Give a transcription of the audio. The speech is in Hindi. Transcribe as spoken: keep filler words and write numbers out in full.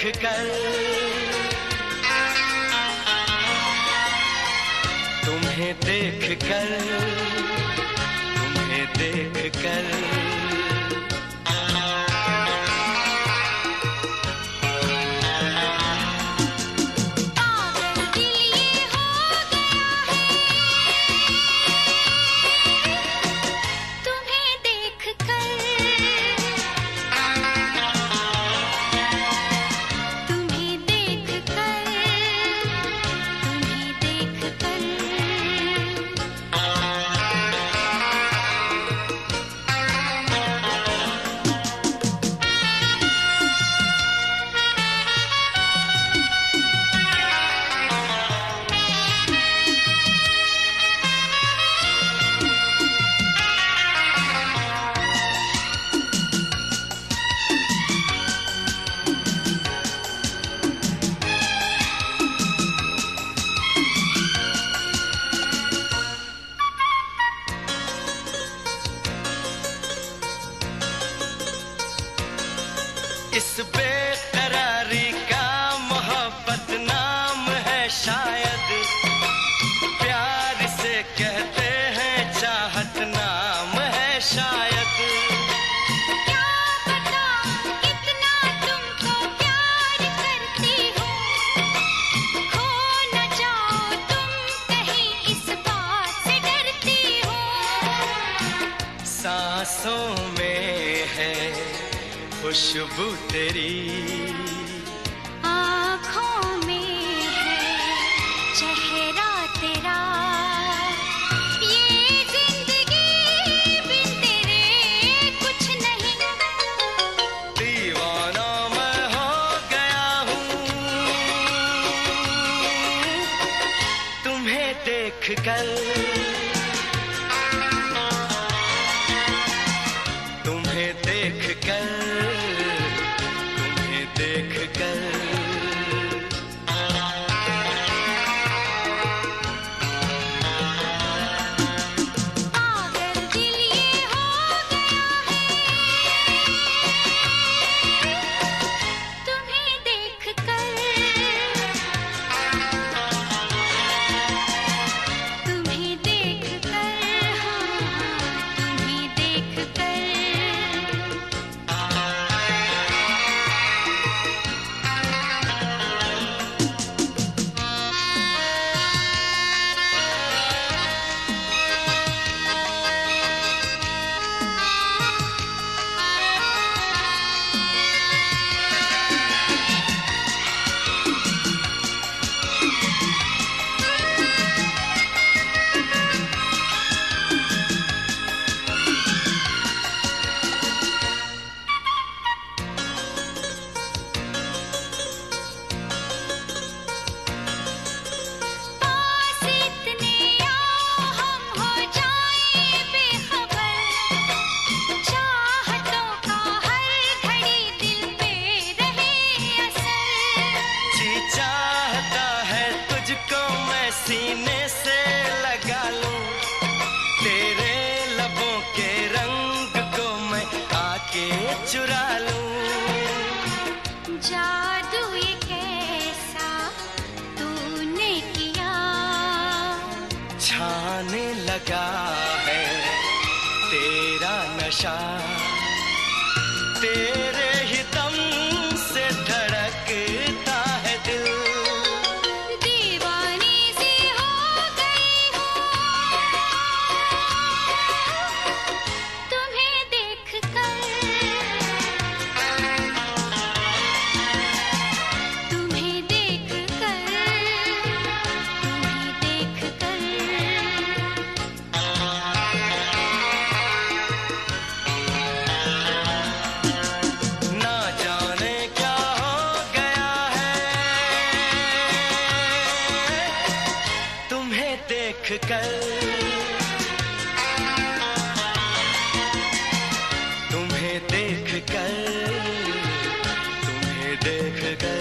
कर, तुम्हें देख कर, तुम्हें देख कर। इस बेकरारी का मोहब्बत नाम है शायद, प्यार से कहते हैं चाहत नाम है शायद। क्या पता कितना तुमको प्यार करती हूँ, खो न जाओ तुम कहीं इस बात से डरती हूँ। सांसों में है खुशबू तेरी, आँखों में है चेहरा तेरा, ये जिंदगी बिन तेरे कुछ नहीं। दीवाना मैं हो गया हूँ तुम्हें देख कर, तुम्हें देख कर, तुम्हें देख कर। पागल दिल ये हो गया है तुम्हें देख कर, तुम्हें देख कर, हाँ तुम्हें देख कर। सीने से लगा लूं तेरे लबों के रंग को मैं आके चुरा लूं। जादू ये कैसा तूने किया, छाने लगा है तेरा नशा, तेरे ही दम से धड़कता है दिल। देख कर, तुम्हें देख कर, तुम्हें देख कर।